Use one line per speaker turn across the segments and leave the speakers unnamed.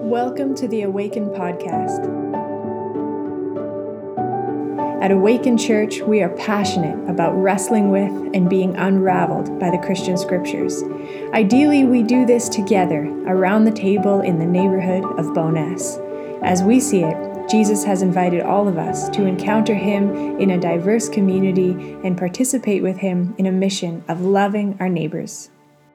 Welcome to the Awaken podcast. At Awaken Church, we are passionate about wrestling with and being unraveled by the Christian scriptures. Ideally, we do this together around the table in the neighborhood of Bowness. As we see it, Jesus has invited all of us to encounter him in a diverse community and participate with him in a mission of loving our neighbors.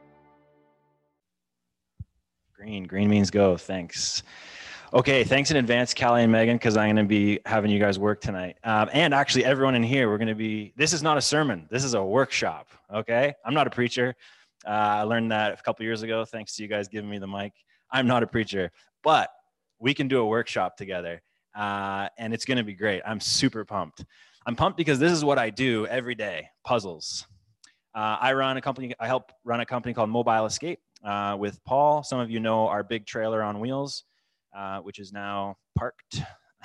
Green means go. Thanks. Okay, thanks in advance, Callie and Megan, because I'm going to be having you guys work tonight. And actually, everyone in here, this is not a sermon. This is a workshop, okay? I'm not a preacher. I learned that a couple years ago, thanks to you guys giving me the mic. I'm not a preacher, but we can do a workshop together, and it's going to be great. I'm super pumped. I'm pumped because this is what I do every day, puzzles. I help run a company called Mobile Escape. With Paul. Some of you know our big trailer on wheels, which is now parked.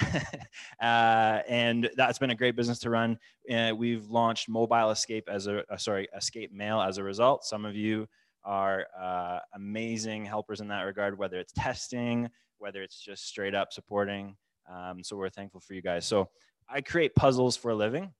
And that's been a great business to run. We've launched Mobile Escape Escape Mail as a result. Some of you are amazing helpers in that regard, whether it's testing, whether it's just straight up supporting. So we're thankful for you guys. So I create puzzles for a living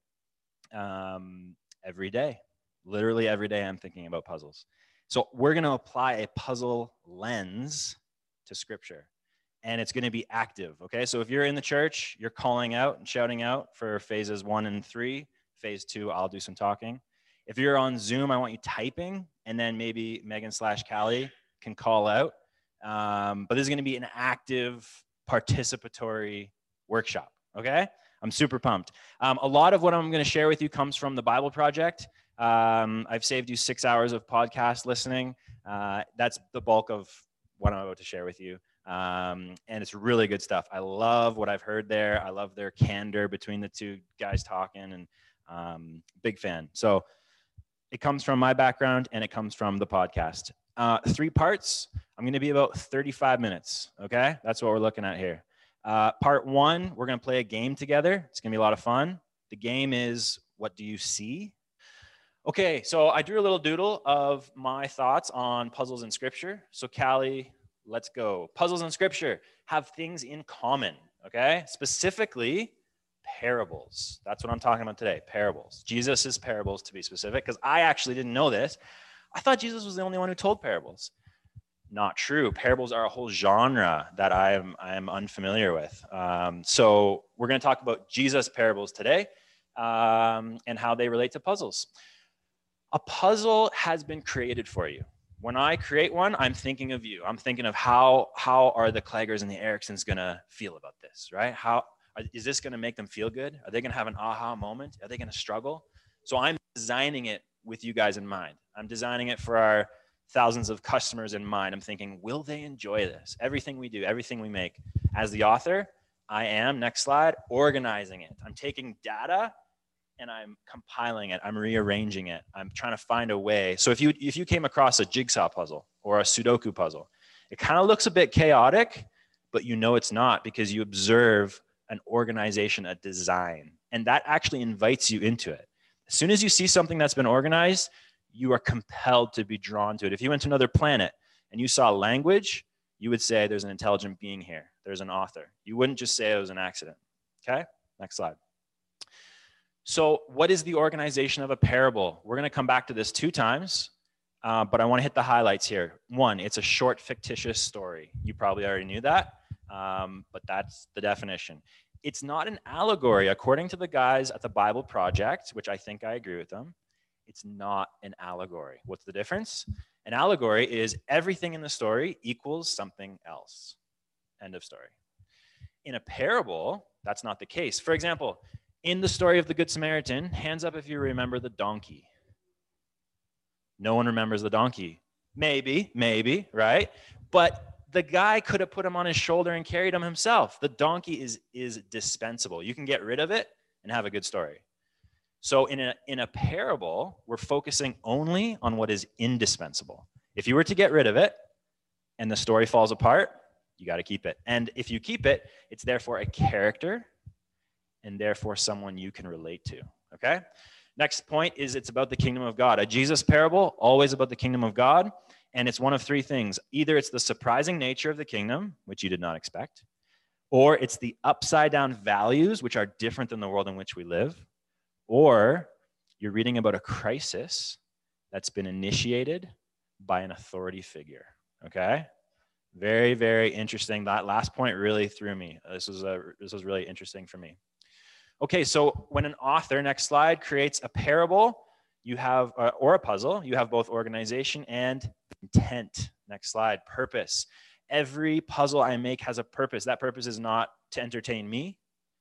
every day. Literally every day I'm thinking about puzzles. So we're going to apply a puzzle lens to Scripture, and it's going to be active, okay? So if you're in the church, you're calling out and shouting out for phases 1 and 3. Phase 2, I'll do some talking. If you're on Zoom, I want you typing, and then maybe Megan/Callie can call out. But this is going to be an active, participatory workshop, okay? I'm super pumped. A lot of what I'm going to share with you comes from the Bible Project. I've saved you 6 hours of podcast listening. That's the bulk of what I'm about to share with you. And it's really good stuff. I love what I've heard there. I love their candor between the two guys talking, and big fan. So it comes from my background and it comes from the podcast. 3 parts. I'm going to be about 35 minutes. Okay. That's what we're looking at here. Part 1, we're going to play a game together. It's going to be a lot of fun. The game is, what do you see? Okay, so I drew a little doodle of my thoughts on puzzles in Scripture. So Callie, let's go. Puzzles in Scripture have things in common, okay? Specifically, parables. That's what I'm talking about today, parables. Jesus' parables, to be specific, because I actually didn't know this. I thought Jesus was the only one who told parables. Not true. Parables are a whole genre that I am unfamiliar with. So we're going to talk about Jesus' parables today and how they relate to puzzles. A puzzle has been created for you. When I create one, I'm thinking of you. I'm thinking of how are the Claggers and the Ericksons going to feel about this, right? Is this going to make them feel good? Are they going to have an aha moment? Are they going to struggle? So I'm designing it with you guys in mind. I'm designing it for our thousands of customers in mind. I'm thinking, will they enjoy this? Everything we do, everything we make. As the author, I am, next slide, organizing it. I'm taking data and I'm compiling it, I'm rearranging it, I'm trying to find a way. So if you came across a jigsaw puzzle or a Sudoku puzzle, it kind of looks a bit chaotic, but you know it's not because you observe an organization, a design, and that actually invites you into it. As soon as you see something that's been organized, you are compelled to be drawn to it. If you went to another planet and you saw language, you would say there's an intelligent being here, there's an author. You wouldn't just say it was an accident, okay? Next slide. So what is the organization of a parable? We're going to come back to this 2 times, but I want to hit the highlights here. 1, it's a short fictitious story. You probably already knew that, but that's the definition. It's not an allegory. According to the guys at the Bible Project, which I think I agree with them, it's not an allegory. What's the difference? An allegory is everything in the story equals something else. End of story. In a parable, that's not the case. For example, in the story of the Good Samaritan, hands up if you remember the donkey. No one remembers the donkey. Maybe, right? But the guy could have put him on his shoulder and carried him himself. The donkey is dispensable. You can get rid of it and have a good story. So in a parable, we're focusing only on what is indispensable. If you were to get rid of it and the story falls apart, you got to keep it. And if you keep it, it's therefore a character and therefore someone you can relate to, okay? Next point is it's about the kingdom of God. A Jesus parable, always about the kingdom of God. And it's one of three things. Either it's the surprising nature of the kingdom, which you did not expect, or it's the upside down values, which are different than the world in which we live, or you're reading about a crisis that's been initiated by an authority figure. Okay? Very, very interesting. That last point really threw me. This was really interesting for me. Okay, so when an author, next slide, creates a parable, you have, or a puzzle, you have both organization and intent. Next slide, purpose. Every puzzle I make has a purpose. That purpose is not to entertain me.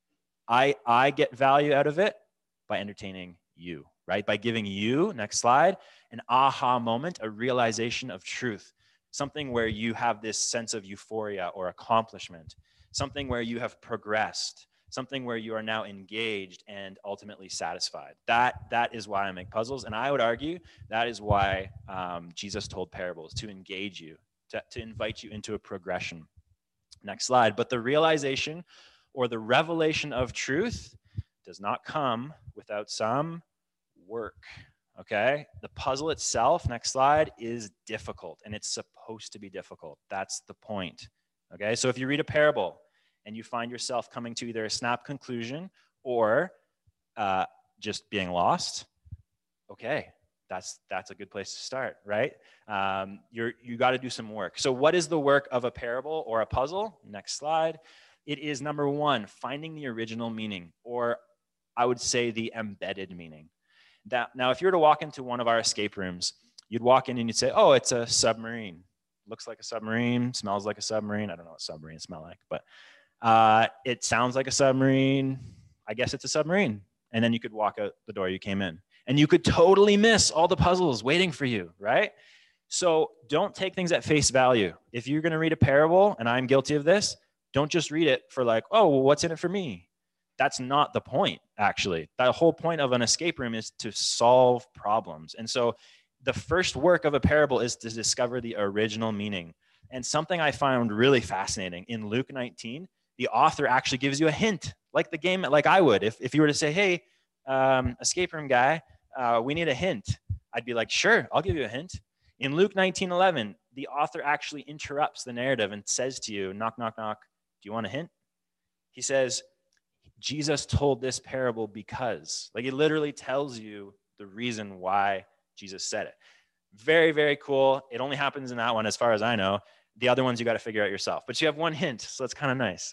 I get value out of it by entertaining you, right? By giving you, next slide, an aha moment, a realization of truth, something where you have this sense of euphoria or accomplishment, something where you have progressed, something where you are now engaged and ultimately satisfied. That is why I make puzzles. And I would argue that is why Jesus told parables, to engage you, to invite you into a progression. Next slide. But the realization or the revelation of truth does not come without some work. Okay? The puzzle itself, next slide, is difficult, and it's supposed to be difficult. That's the point. Okay? So if you read a parable, and you find yourself coming to either a snap conclusion or just being lost, okay, that's a good place to start, right? You got to do some work. So what is the work of a parable or a puzzle? Next slide. It is, number one, finding the original meaning, or I would say the embedded meaning. Now, if you were to walk into one of our escape rooms, you'd walk in and you'd say, oh, it's a submarine. Looks like a submarine, smells like a submarine. I don't know what submarines smell like, but it sounds like a submarine. I guess it's a submarine. And then you could walk out the door you came in. And you could totally miss all the puzzles waiting for you, right? So don't take things at face value. If you're going to read a parable, and I'm guilty of this, don't just read it for like, oh, well, what's in it for me? That's not the point, actually. The whole point of an escape room is to solve problems. And so the first work of a parable is to discover the original meaning. And something I found really fascinating, in Luke 19, the author actually gives you a hint, like the game, like I would. If you were to say, hey, escape room guy, we need a hint. I'd be like, sure, I'll give you a hint. In Luke 19:11, the author actually interrupts the narrative and says to you, knock, knock, knock, do you want a hint? He says, Jesus told this parable because, like, it literally tells you the reason why Jesus said it. Very, very cool. It only happens in that one, as far as I know. The other ones you got to figure out yourself. But you have one hint, so that's kind of nice.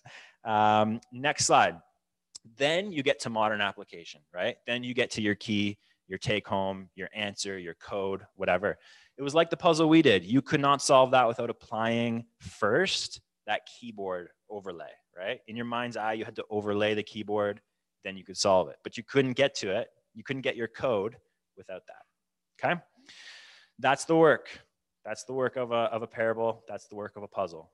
Next slide. Then you get to modern application, right? Then you get to your key, your take home, your answer, your code, whatever. It was like the puzzle we did. You could not solve that without applying first that keyboard overlay, right? In your mind's eye, you had to overlay the keyboard, then you could solve it. But you couldn't get to it. You couldn't get your code without that, okay? That's the work. That's the work of a parable. That's the work of a puzzle.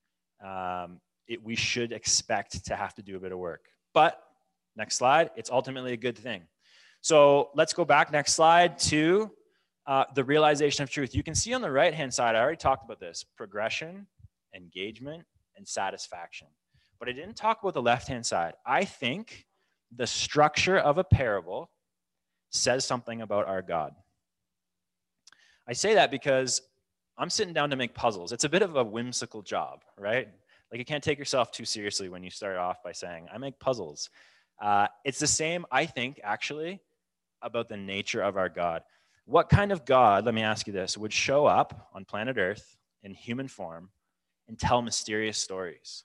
We should expect to have to do a bit of work. But next slide, it's ultimately a good thing. So let's go back, next slide, to the realization of truth. You can see on the right-hand side, I already talked about this, progression, engagement, and satisfaction. But I didn't talk about the left-hand side. I think the structure of a parable says something about our God. I say that because I'm sitting down to make puzzles. It's a bit of a whimsical job, right? Like, you can't take yourself too seriously when you start off by saying, I make puzzles. It's the same, I think, actually, about the nature of our God. What kind of God, let me ask you this, would show up on planet Earth in human form and tell mysterious stories?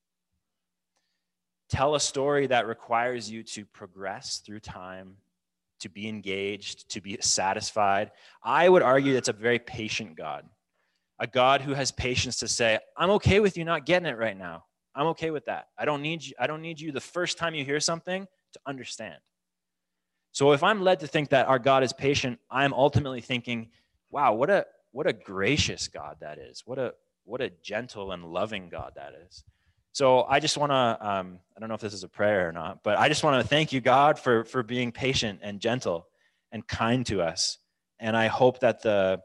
Tell a story that requires you to progress through time, to be engaged, to be satisfied. I would argue that's a very patient God. A God who has patience to say, I'm okay with you not getting it right now. I'm okay with that. I don't need you the first time you hear something to understand. So if I'm led to think that our God is patient, I'm ultimately thinking, wow, what a gracious God that is. What a gentle and loving God that is. So I just want to, I don't know if this is a prayer or not, but I just want to thank you, God, for being patient and gentle and kind to us. And I hope that the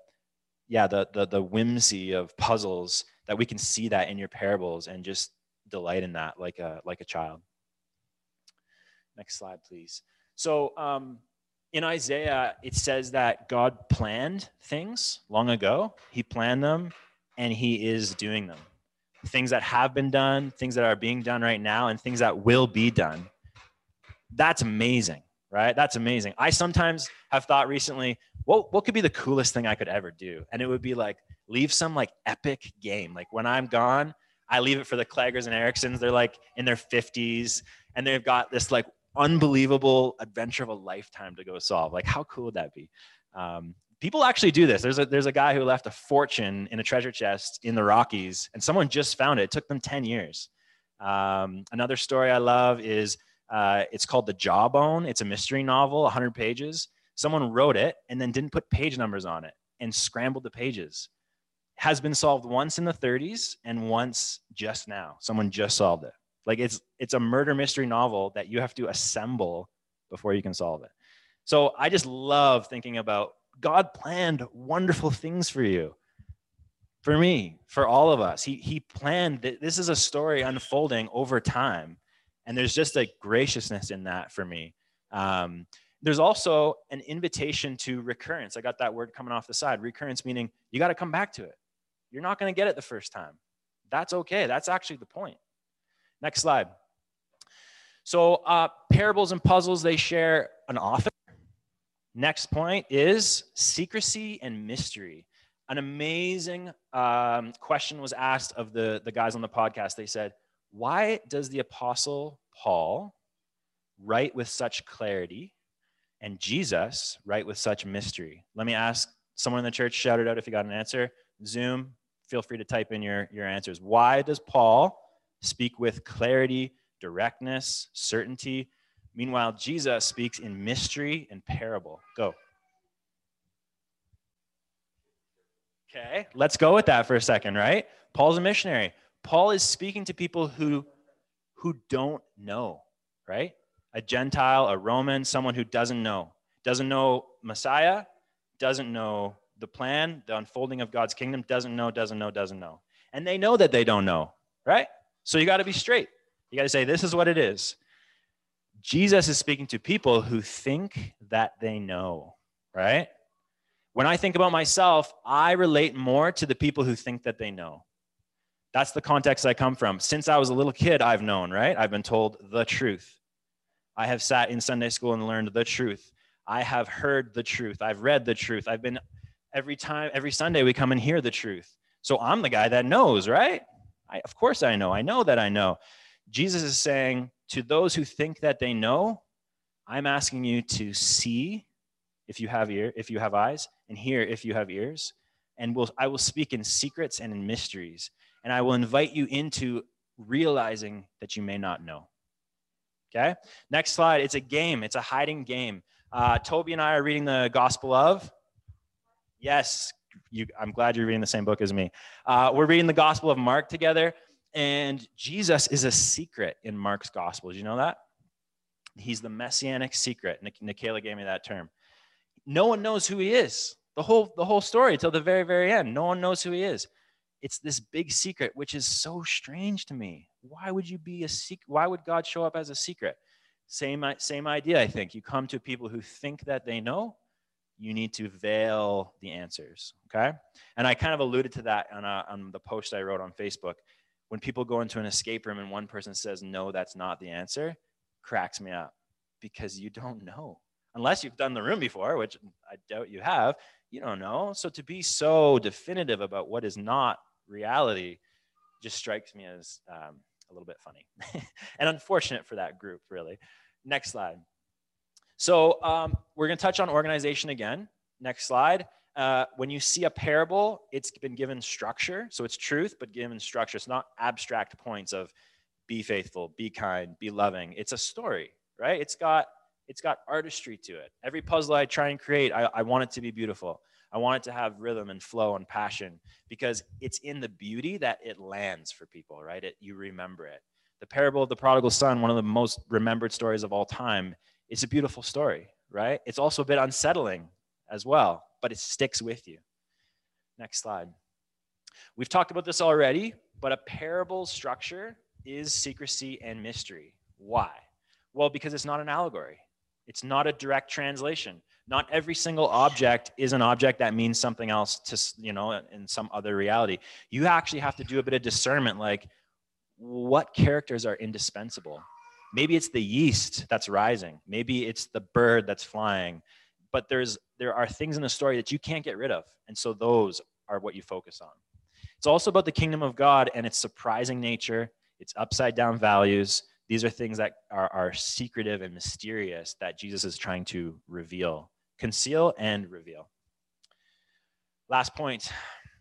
whimsy of puzzles, that we can see that in your parables and just delight in that like a child. Next slide, please. So In Isaiah, it says that God planned things long ago. He planned them and he is doing them. Things that have been done, things that are being done right now, and things that will be done. That's amazing, right? That's amazing. I sometimes have thought recently, what could be the coolest thing I could ever do? And it would be like leave some like epic game. Like when I'm gone, I leave it for the Claggers and Ericksons. They're like in their 50s and they've got this like unbelievable adventure of a lifetime to go solve. Like how cool would that be? People actually do this. There's a guy who left a fortune in a treasure chest in the Rockies, and someone just found it. It took them 10 years. Another story I love is it's called The Jawbone. It's a mystery novel, 100 pages. Someone wrote it and then didn't put page numbers on it and scrambled the pages. Has been solved once in the 30s and once just now. Someone just solved it. Like it's a murder mystery novel that you have to assemble before you can solve it. So I just love thinking about God planned wonderful things for you, for me, for all of us. He planned that this is a story unfolding over time. And there's just a graciousness in that for me. There's also an invitation to recurrence. I got that word coming off the side. Recurrence meaning you got to come back to it. You're not going to get it the first time. That's okay. That's actually the point. Next slide. So parables and puzzles, they share an author. Next point is secrecy and mystery. An amazing question was asked of the guys on the podcast. They said, why does the Apostle Paul write with such clarity and Jesus write with such mystery? Let me ask someone in the church, shout it out if you got an answer. Zoom, feel free to type in your answers. Why does Paul speak with clarity, directness, certainty? Meanwhile, Jesus speaks in mystery and parable. Go. Okay, let's go with that for a second, right? Paul's a missionary. Paul is speaking to people who don't know, right? A Gentile, a Roman, someone who doesn't know Messiah, doesn't know the plan, the unfolding of God's kingdom, doesn't know. And they know that they don't know, right? So you got to be straight. You got to say, this is what it is. Jesus is speaking to people who think that they know, right? When I think about myself, I relate more to the people who think that they know. That's the context I come from. Since I was a little kid, I've known, right? I've been told the truth. I have sat in Sunday school and learned the truth. I have heard the truth. I've read the truth. I've been, every Sunday we come and hear the truth. So I'm the guy that knows, right? Of course I know. I know that I know. Jesus is saying to those who think that they know, I'm asking you to see if you have eyes, and hear if you have ears. And I will speak in secrets and in mysteries. And I will invite you into realizing that you may not know. Okay? Next slide. It's a game. It's a hiding game. Toby and I are reading the Gospel of. Yes, I'm glad you're reading the same book as me. We're reading the Gospel of Mark together. And Jesus is a secret in Mark's Gospel. Did you know that? He's the messianic secret. Nikayla gave me that term. No one knows who he is. The whole story till the very, very end. No one knows who he is. It's this big secret, which is so strange to me. Why would you be a secret? Why would God show up as a secret? Same idea, I think. You come to people who think that they know. You need to veil the answers, okay? And I kind of alluded to that on the post I wrote on Facebook. When people go into an escape room and one person says, no, that's not the answer, cracks me up because you don't know. Unless you've done the room before, which I doubt you have, you don't know. So to be so definitive about what is not reality just strikes me as a little bit funny and unfortunate for that group, really. Next slide. So we're going to touch on organization again. Next slide. When you see a parable, it's been given structure. So it's truth, but given structure. It's not abstract points of be faithful, be kind, be loving. It's a story, right? It's got artistry to it. Every puzzle I try and create, I want it to be beautiful. I want it to have rhythm and flow and passion because it's in the beauty that it lands for people, right? You remember it. The parable of the prodigal son, one of the most remembered stories of all time, it's a beautiful story, right? It's also a bit unsettling as well, but it sticks with you. Next slide. We've talked about this already, but a parable structure is secrecy and mystery. Why? Well, because it's not an allegory. It's not a direct translation. Not every single object is an object that means something else to, in some other reality. You actually have to do a bit of discernment, like what characters are indispensable. Maybe it's the yeast that's rising. Maybe it's the bird that's flying. But there are things in the story that you can't get rid of. And so those are what you focus on. It's also about the kingdom of God and its surprising nature, its upside down values. These are things that are secretive and mysterious that Jesus is trying to reveal, conceal and reveal. Last point.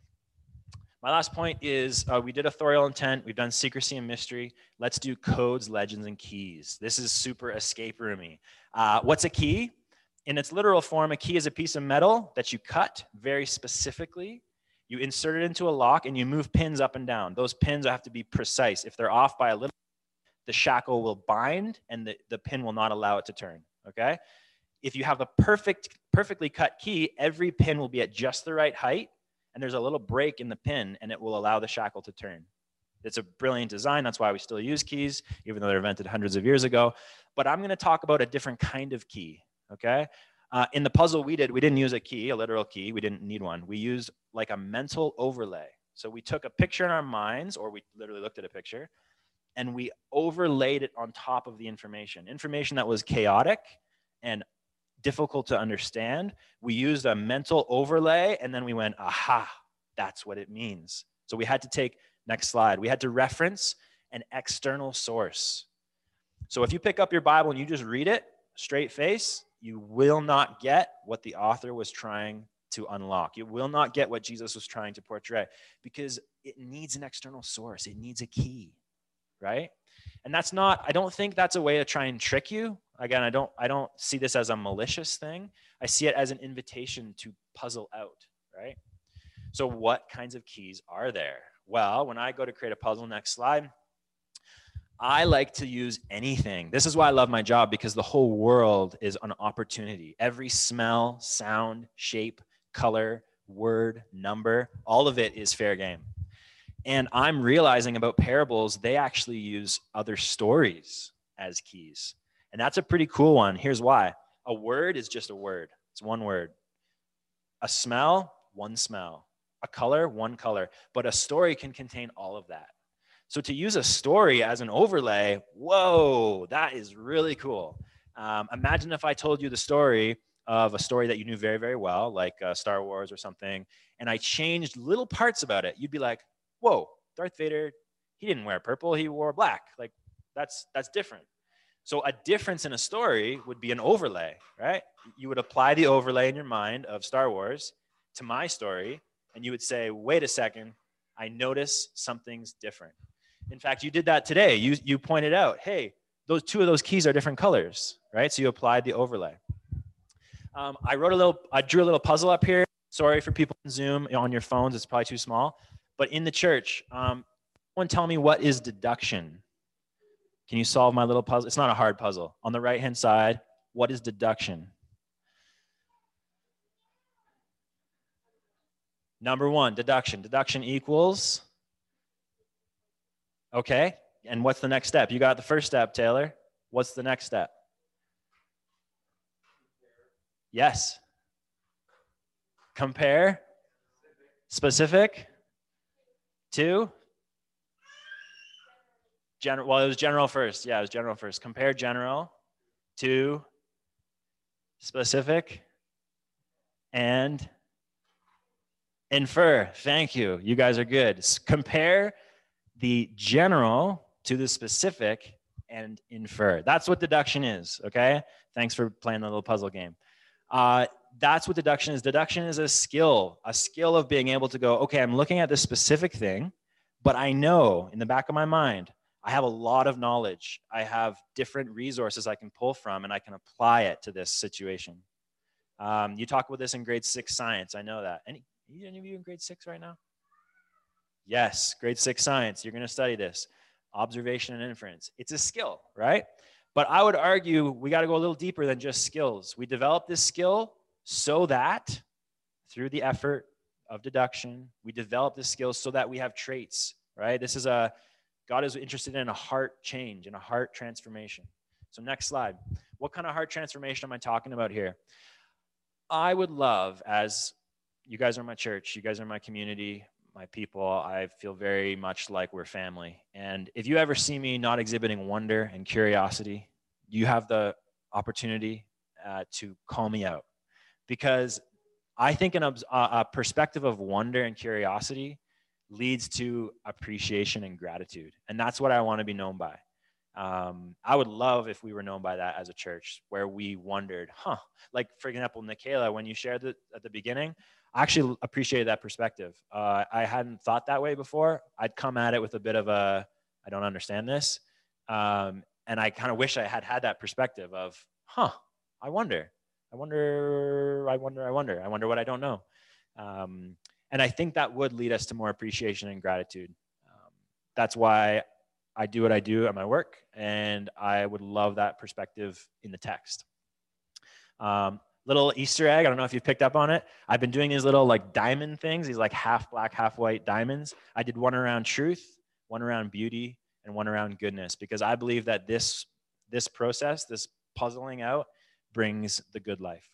My last point is we did authorial intent. We've done secrecy and mystery. Let's do codes, legends, and keys. This is super escape roomy. What's a key? In its literal form, a key is a piece of metal that you cut very specifically. You insert it into a lock and you move pins up and down. Those pins have to be precise. If they're off by a little, the shackle will bind and the pin will not allow it to turn, okay? If you have a perfectly cut key, every pin will be at just the right height, and there's a little break in the pin, and it will allow the shackle to turn. It's a brilliant design. That's why we still use keys, even though they're invented hundreds of years ago. But I'm going to talk about a different kind of key, okay? In the puzzle we didn't use a key, a literal key. We didn't need one. We used like a mental overlay. So we took a picture in our minds, or we literally looked at a picture, and we overlaid it on top of the information that was chaotic and difficult to understand. We used a mental overlay, and then we went, aha, that's what it means. So we had to take, next slide, we had to reference an external source. So if you pick up your Bible and you just read it, straight face, you will not get what the author was trying to unlock. You will not get what Jesus was trying to portray, because it needs an external source. It needs a key, right? And that's not, I don't think that's a way to try and trick you. Again, I don't see this as a malicious thing. I see it as an invitation to puzzle out, right? So what kinds of keys are there? Well, when I go to create a puzzle, next slide, I like to use anything. This is why I love my job, because the whole world is an opportunity. Every smell, sound, shape, color, word, number, all of it is fair game. And I'm realizing about parables, they actually use other stories as keys. And that's a pretty cool one. Here's why. A word is just a word. It's one word. A smell, one smell. A color, one color. But a story can contain all of that. So to use a story as an overlay, whoa, that is really cool. Imagine if I told you the story of a story that you knew very, very well, like Star Wars or something, and I changed little parts about it. You'd be like, whoa, Darth Vader, he didn't wear purple, he wore black. Like, that's different. So a difference in a story would be an overlay, right? You would apply the overlay in your mind of Star Wars to my story, and you would say, wait a second, I notice something's different. In fact, you did that today. You pointed out, hey, two of those keys are different colors, right? So you applied the overlay. I drew a little puzzle up here. Sorry for people on Zoom, on your phones, it's probably too small. But in the church, someone tell me, what is deduction? Can you solve my little puzzle? It's not a hard puzzle. On the right-hand side, what is deduction? Number one, deduction. Deduction equals? Okay, and what's the next step? You got the first step, Taylor. What's the next step? Yes. Compare. Specific. To? General. Well, it was general first. Yeah, it was general first. Compare general to specific and infer. Thank you. You guys are good. Compare the general to the specific and infer. That's what deduction is, okay? Thanks for playing the little puzzle game. That's what deduction is. Deduction is a skill of being able to go, okay, I'm looking at this specific thing, but I know in the back of my mind, I have a lot of knowledge. I have different resources I can pull from, and I can apply it to this situation. You talk about this in grade 6 science. I know that. Any of you in grade 6 right now? Yes, grade 6 science. You're going to study this. Observation and inference. It's a skill, right? But I would argue we got to go a little deeper than just skills. We develop this skill so that through the effort of deduction, we develop this skill so that we have traits, right? God is interested in a heart change, in a heart transformation. So next slide. What kind of heart transformation am I talking about here? I would love, as you guys are my church, you guys are my community, my people, I feel very much like we're family. And if you ever see me not exhibiting wonder and curiosity, you have the opportunity to call me out. Because I think a perspective of wonder and curiosity leads to appreciation and gratitude. And that's what I want to be known by. I would love if we were known by that as a church, where we wondered, like, for example, Nikayla, when you shared it at the beginning, I actually appreciated that perspective. I hadn't thought that way before. I'd come at it with a bit of a, I don't understand this. And I kind of wish I had that perspective of, I wonder what I don't know. And I think that would lead us to more appreciation and gratitude. That's why I do what I do at my work, and I would love that perspective in the text. Little Easter egg, I don't know if you've picked up on it. I've been doing these little like diamond things, these like half black, half white diamonds. I did one around truth, one around beauty, and one around goodness, because I believe that this process, this puzzling out, brings the good life.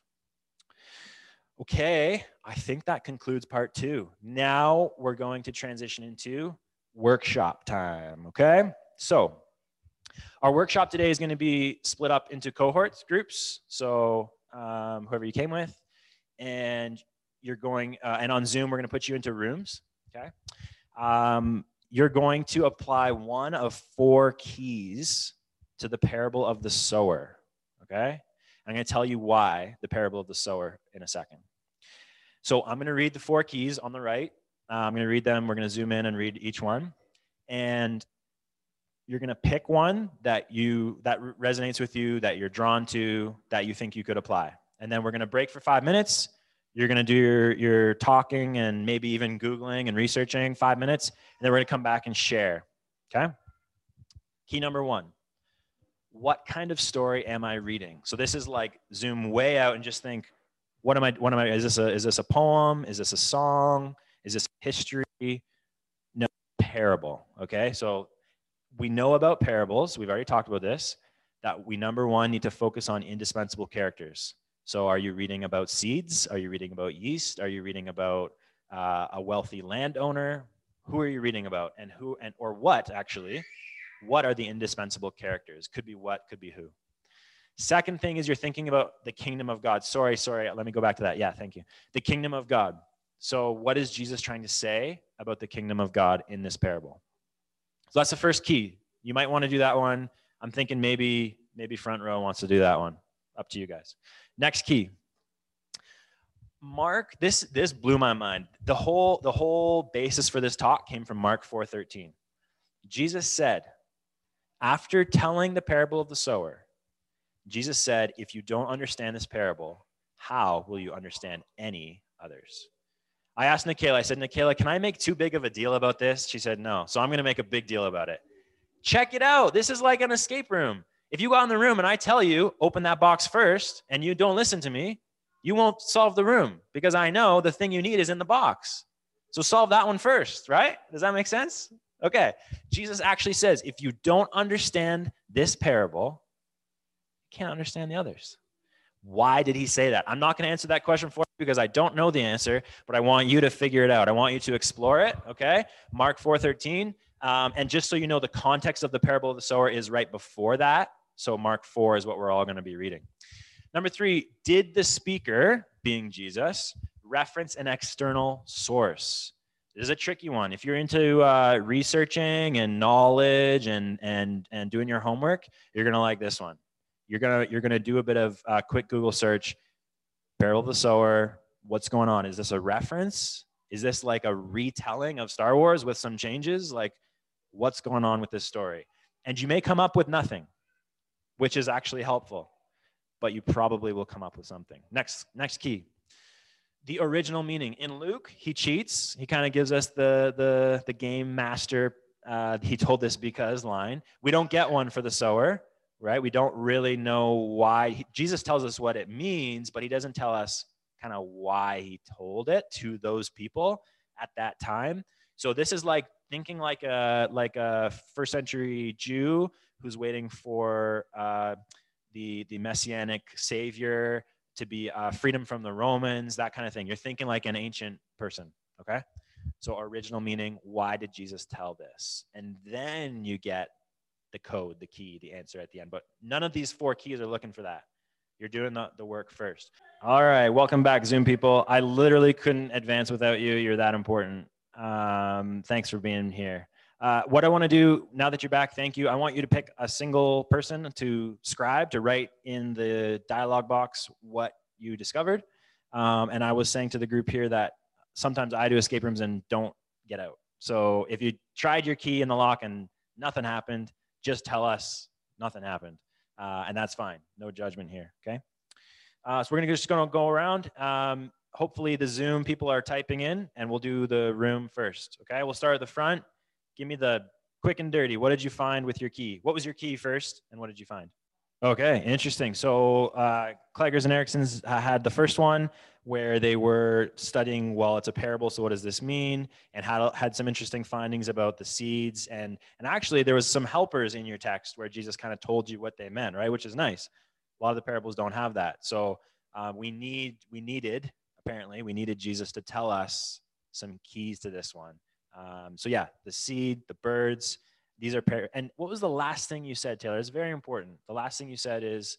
Okay, I think that concludes part 2. Now we're going to transition into workshop time, okay? So our workshop today is going to be split up into cohorts, groups. So whoever you came with, and you're going, and on Zoom, we're going to put you into rooms, okay? You're going to apply one of 4 keys to the parable of the sower, okay? I'm going to tell you why the parable of the sower in a second. So I'm going to read the 4 keys on the right. I'm going to read them. We're going to zoom in and read each one. And you're going to pick one that resonates with you, that you're drawn to, that you think you could apply. And then we're going to break for 5 minutes. You're going to do your talking and maybe even Googling and researching 5 minutes. And then we're going to come back and share, okay? Key number 1. What kind of story am I reading? So this is like zoom way out and just think, what am I, is this a poem? Is this a song? Is this history? No, parable, okay? So we know about parables. We've already talked about this, that we, number 1, need to focus on indispensable characters. So are you reading about seeds? Are you reading about yeast? Are you reading about a wealthy landowner? Who are you reading about? And who, and or what, actually? What are the indispensable characters? Could be what, could be who. Second thing is you're thinking about the kingdom of God. Sorry, let me go back to that. Yeah, thank you. The kingdom of God. So what is Jesus trying to say about the kingdom of God in this parable? So that's the first key. You might want to do that one. I'm thinking maybe front row wants to do that one. Up to you guys. Next key. Mark, this blew my mind. The whole basis for this talk came from Mark 4:13. Jesus said, after telling the parable of the sower, Jesus said, if you don't understand this parable, how will you understand any others? I asked Nikayla, I said, Nikayla, can I make too big of a deal about this? She said, no. So I'm going to make a big deal about it. Check it out. This is like an escape room. If you go out in the room and I tell you, open that box first, and you don't listen to me, you won't solve the room, because I know the thing you need is in the box. So solve that one first, right? Does that make sense? Okay. Jesus actually says, if you don't understand this parable, you can't understand the others. Why did he say that? I'm not going to answer that question for you because I don't know the answer, but I want you to figure it out. I want you to explore it, okay? Mark 4:13. And just so you know, the context of the parable of the sower is right before that. So Mark 4 is what we're all going to be reading. Number 3, did the speaker, being Jesus, reference an external source? This is a tricky one. If you're into researching and knowledge and doing your homework, you're going to like this one. You're gonna do a bit of quick Google search, parable of the sower. What's going on? Is this a reference? Is this like a retelling of Star Wars with some changes? Like, what's going on with this story? And you may come up with nothing, which is actually helpful, but you probably will come up with something. Next key. The original meaning. In Luke, he cheats. He kind of gives us the game master, he told this because line. We don't get one for the sower. Right? We don't really know why. Jesus tells us what it means, but he doesn't tell us kind of why he told it to those people at that time. So this is like thinking like a first century Jew who's waiting for the messianic savior, to be freedom from the Romans, that kind of thing. You're thinking like an ancient person, okay? So original meaning, why did Jesus tell this? And then you get the code, the key, the answer at the end. But none of these 4 keys are looking for that. You're doing the work first. All right, welcome back, Zoom people. I literally couldn't advance without you. You're that important. Thanks for being here. What I want to do now that you're back, thank you. I want you to pick a single person to scribe, to write in the dialogue box what you discovered. And I was saying to the group here that sometimes I do escape rooms and don't get out. So if you tried your key in the lock and nothing happened, just tell us nothing happened. And that's fine. No judgment here, okay? So we're just going to go around. Hopefully the Zoom people are typing in, and we'll do the room first, okay? We'll start at the front. Give me the quick and dirty. What did you find with your key? What was your key first, and what did you find? Okay, interesting. So Kleggers and Erickson's had the first one where they were studying, well, it's a parable, so what does this mean? And had some interesting findings about the seeds. And actually, there was some helpers in your text where Jesus kind of told you what they meant, right? Which is nice. A lot of the parables don't have that. So we needed Jesus to tell us some keys to this one. So yeah, the seed, the birds, these are and what was the last thing you said, Taylor? It's very important. The last thing you said is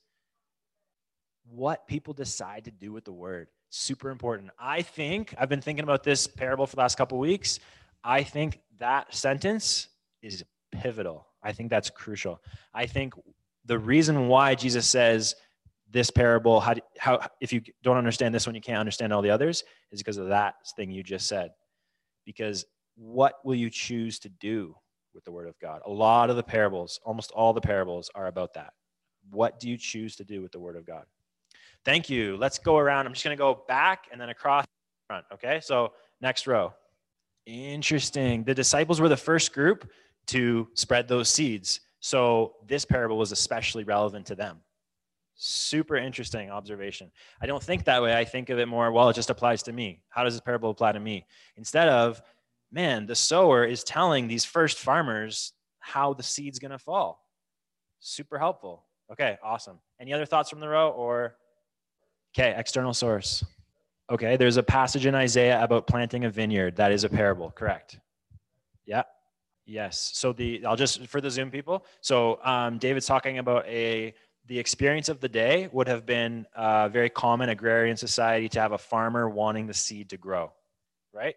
what people decide to do with the word. Super important. I think I've been thinking about this parable for the last couple of weeks. I think that sentence is pivotal. I think that's crucial. I think the reason why Jesus says this parable, how if you don't understand this one, you can't understand all the others, is because of that thing you just said. Because what will you choose to do with the word of God? A lot of the parables, almost all the parables, are about that. What do you choose to do with the word of God? Thank you. Let's go around. I'm just going to go back and then across the front, okay? So next row. Interesting. The disciples were the first group to spread those seeds. So this parable was especially relevant to them. Super interesting observation. I don't think that way. I think of it more, well, it just applies to me. How does this parable apply to me? Instead of, man, the sower is telling these first farmers how the seed's going to fall. Super helpful. Okay, awesome. Any other thoughts from the row? Or, okay, external source. Okay, there's a passage in Isaiah about planting a vineyard. That is a parable, correct? Yeah. Yes. So I'll just, for the Zoom people. So David's talking about the experience of the day would have been a very common agrarian society to have a farmer wanting the seed to grow, right?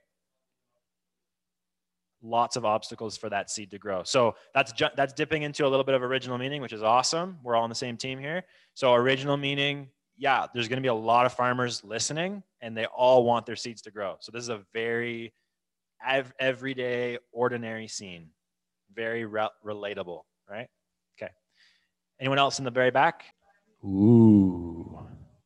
Lots of obstacles for that seed to grow. So that's dipping into a little bit of original meaning, which is awesome. We're all on the same team here. So original meaning, yeah, there's going to be a lot of farmers listening, and they all want their seeds to grow. So this is a very everyday, ordinary scene. Very relatable, right? Okay. Anyone else in the very back? Ooh,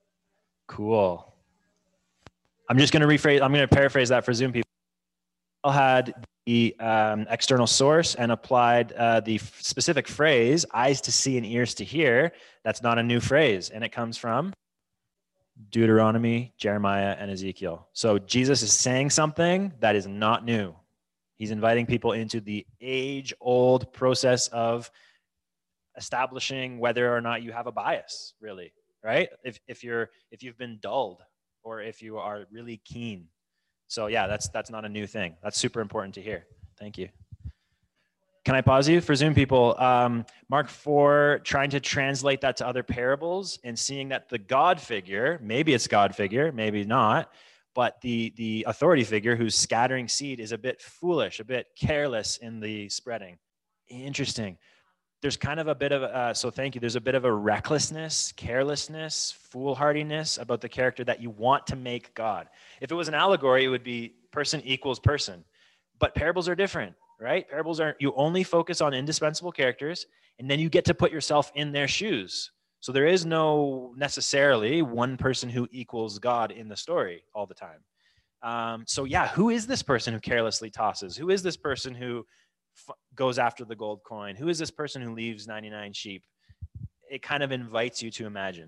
cool. I'm going to paraphrase that for Zoom people. Had the external source and applied the specific phrase, eyes to see and ears to hear. That's not a new phrase, and it comes from Deuteronomy, Jeremiah, and Ezekiel. So Jesus is saying something that is not new. He's inviting people into the age-old process of establishing whether or not you have a bias, really, right? If you've been dulled, or if you are really keen. So yeah, that's not a new thing. That's super important to hear. Thank you. Can I pause you for Zoom people? Mark 4, trying to translate that to other parables and seeing that the God figure, maybe it's God figure, maybe not, but the authority figure who's scattering seed is a bit foolish, a bit careless in the spreading. Interesting. There's kind of a bit of so thank you. There's a bit of a recklessness, carelessness, foolhardiness about the character that you want to make God. If it was an allegory, it would be person equals person. But parables are different, right? Parables aren't, you only focus on indispensable characters, and then you get to put yourself in their shoes. So there is no necessarily one person who equals God in the story all the time. So yeah, who is this person who carelessly tosses? Who is this person who goes after the gold coin? Who is this person who leaves 99 sheep? It kind of invites you to imagine.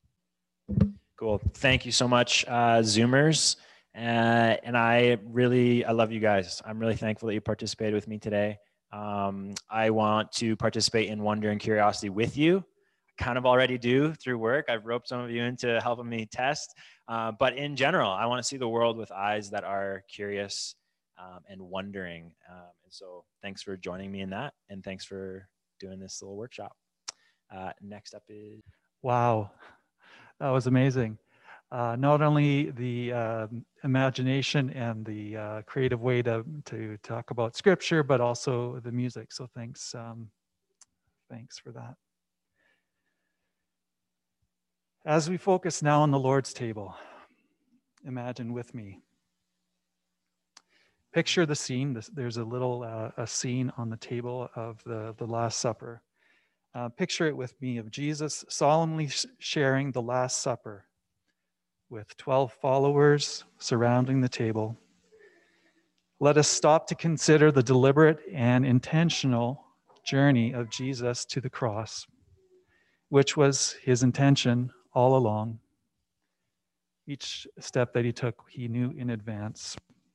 Cool. Thank you so much, Zoomers. And I love you guys. I'm really thankful that you participated with me today. I want to participate in wonder and curiosity with you. kind of already do through work. I've roped some of you into helping me test. But in general, I want to see the world with eyes that are curious and wondering. And so thanks for joining me in that. And thanks for doing this little workshop. Next up is...
Wow, that was amazing. Not only the imagination and the creative way to talk about scripture, but also the music. So thanks, thanks for that. As we focus now on the Lord's table, imagine with me. Picture the scene. There's a little a scene on the table of the Last Supper. Picture it with me of Jesus solemnly sharing the Last Supper with 12 followers surrounding the table. Let us stop to consider the deliberate and intentional journey of Jesus to the cross, which was his intention all along. Each step that he took, he knew in advance.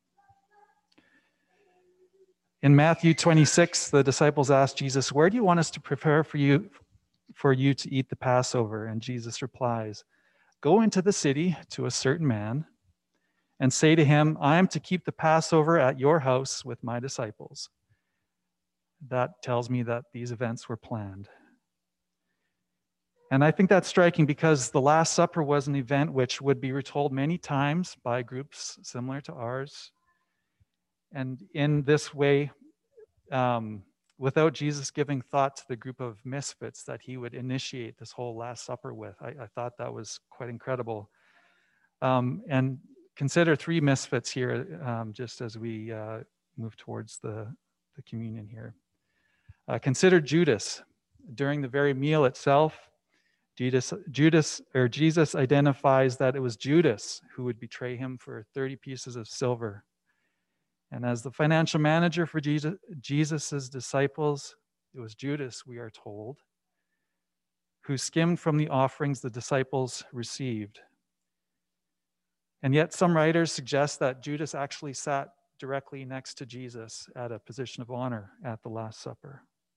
In Matthew 26, the disciples asked Jesus, "Where do you want us to prepare for you to eat the Passover?" And Jesus replies, "Go into the city to a certain man and say to him, I am to keep the Passover at your house with my disciples." That tells me that these events were planned. And I think that's striking because the Last Supper was an event which would be retold many times by groups similar to ours. And in this way, without Jesus giving thought to the group of misfits that he would initiate this whole Last Supper with, I thought that was quite incredible. And consider 3 misfits here, just as we move towards the communion here. Consider Judas. During the very meal itself, Jesus identifies that it was Judas who would betray him for 30 pieces of silver. And as the financial manager for Jesus's disciples, it was Judas, we are told, who skimmed from the offerings the disciples received. And yet some writers suggest that Judas actually sat directly next to Jesus at a position of honor at the Last Supper.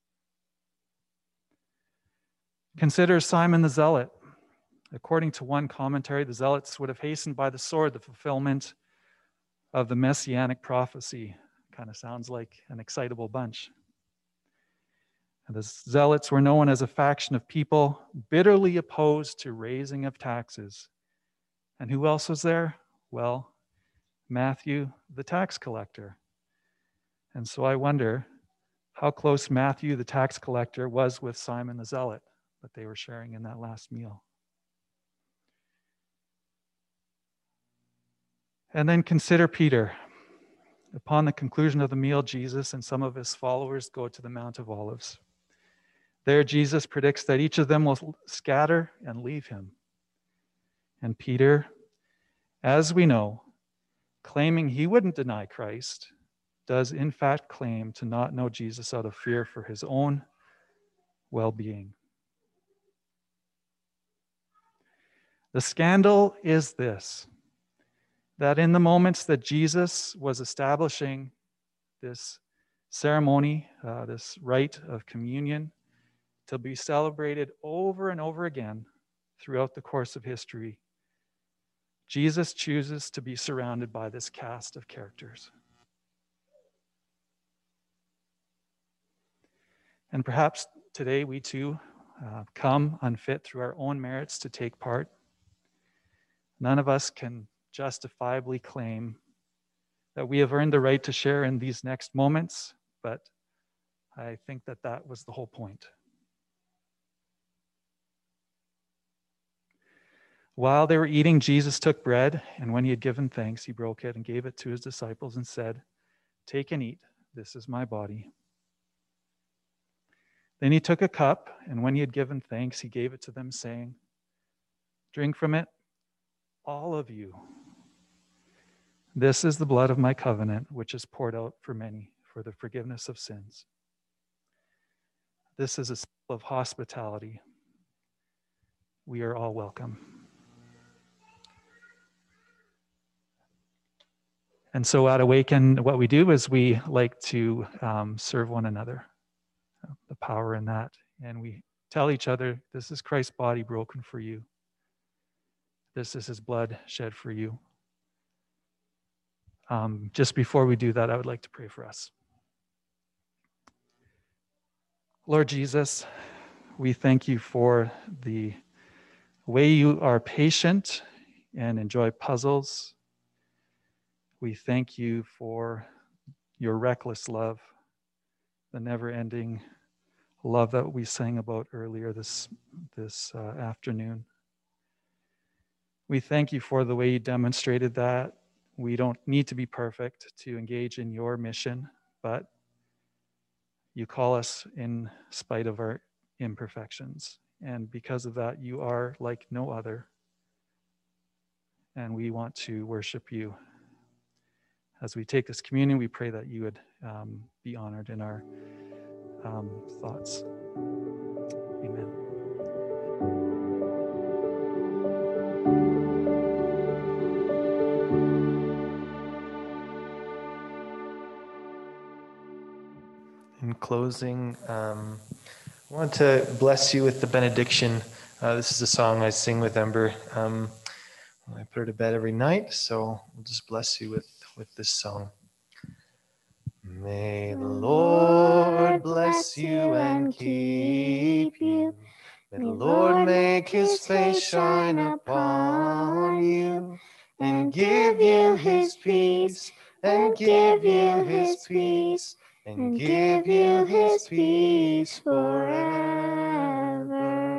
Consider Simon the Zealot. According to one commentary, the Zealots would have hastened by the sword the fulfillment of the messianic prophecy. Kind of sounds like an excitable bunch. And the Zealots were known as a faction of people bitterly opposed to raising of taxes. And who else was there? Well, Matthew, the tax collector. And so I wonder how close Matthew, the tax collector, was with Simon the Zealot that they were sharing in that last meal. And then consider Peter. Upon the conclusion of the meal, Jesus and some of his followers go to the Mount of Olives. There, Jesus predicts that each of them will scatter and leave him. And Peter, as we know, claiming he wouldn't deny Christ, does in fact claim to not know Jesus out of fear for his own well-being. The scandal is this, that in the moments that Jesus was establishing this ceremony, this rite of communion, to be celebrated over and over again throughout the course of history, Jesus chooses to be surrounded by this cast of characters. And perhaps today we too come unfit through our own merits to take part. None of us can justifiably claim that we have earned the right to share in these next moments, but I think that that was the whole point. While they were eating, Jesus took bread, and when he had given thanks, he broke it and gave it to his disciples and said, "Take and eat, this is my body." Then he took a cup, and when he had given thanks, he gave it to them, saying, "Drink from it, all of you. This is the blood of my covenant, which is poured out for many for the forgiveness of sins." This is a symbol of hospitality. We are all welcome. And so at Awaken, what we do is we like to serve one another, the power in that. And we tell each other, this is Christ's body broken for you. This is his blood shed for you. Just before we do that, I would like to pray for us. Lord Jesus, we thank you for the way you are patient and enjoy puzzles. We thank you for your reckless love, the never-ending love that we sang about earlier this afternoon. We thank you for the way you demonstrated that. We don't need to be perfect to engage in your mission, but you call us in spite of our imperfections. And because of that, you are like no other. And we want to worship you. As we take this communion, we pray that you would be honored in our thoughts. Amen.
In closing, I want to bless you with the benediction. This is a song I sing with Ember. I put her to bed every night, so we'll just bless you with this song. May the Lord bless you and keep you. May the Lord make his face shine upon you and give you his peace, and give you his peace, and give you his peace forever.